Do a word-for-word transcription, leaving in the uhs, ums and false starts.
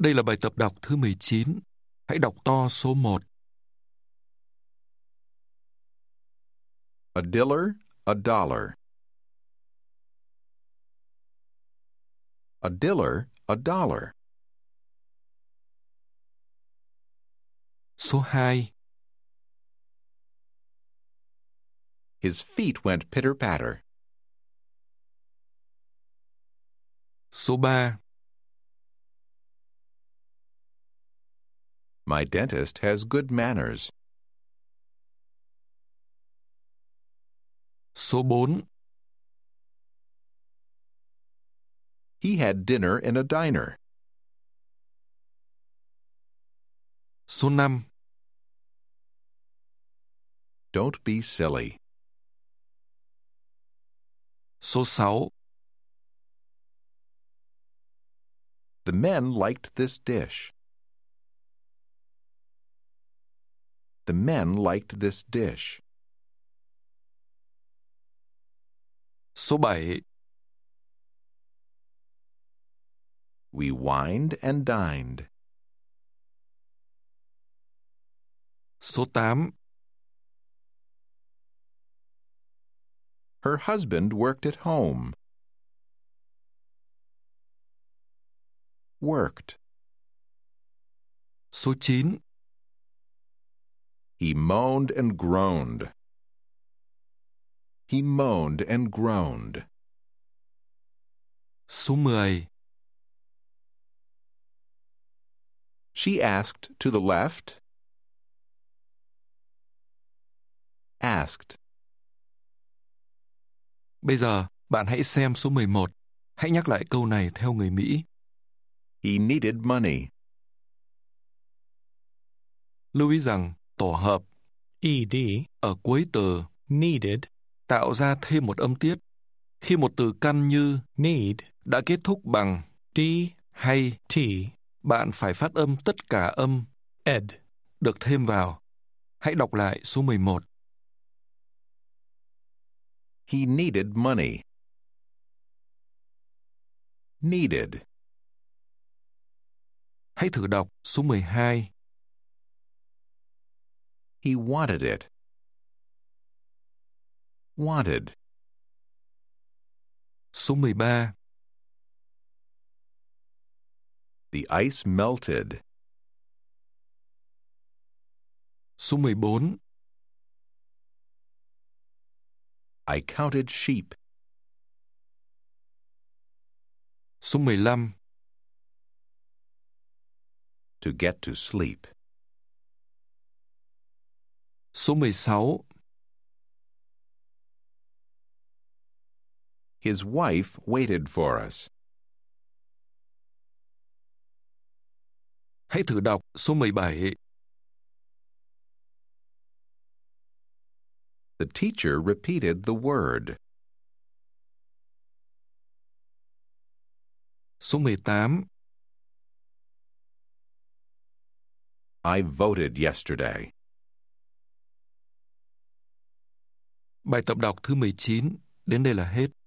Đây là bài tập đọc thứ mười chín. Hãy đọc to số một. A diller, a dollar. A diller, a dollar. Số hai. His feet went pitter-patter. Số ba. My dentist has good manners. Số bốn. He had dinner in a diner. Số năm. Don't be silly. Số sáu. The men liked this dish. The men liked this dish. Số bảy. We wined and dined. Số tám. Her husband worked at home. Worked. Số chín. He moaned and groaned. He moaned and groaned. Số mười. She asked to the left. Asked. Bây giờ, bạn hãy xem số mười một. Hãy nhắc lại câu này theo người Mỹ. He needed money. Lưu ý rằng tổ hợp ed ở cuối từ needed tạo ra thêm một âm tiết. Khi một từ căn như need đã kết thúc bằng d hay t, bạn phải phát âm tất cả âm ed được thêm vào. Hãy đọc lại số mười một. He needed money. Needed. Hãy thử đọc số mười hai. He wanted it. Wanted. Số mười ba. The ice melted. Số mười bốn. I counted sheep. Số mười lăm. To get to sleep. Số mười sáu. His wife waited for us. Hãy thử đọc số mười bảy. The teacher repeated the word. Số mười tám. I voted yesterday. Bài tập đọc thứ mười chín đến đây là hết.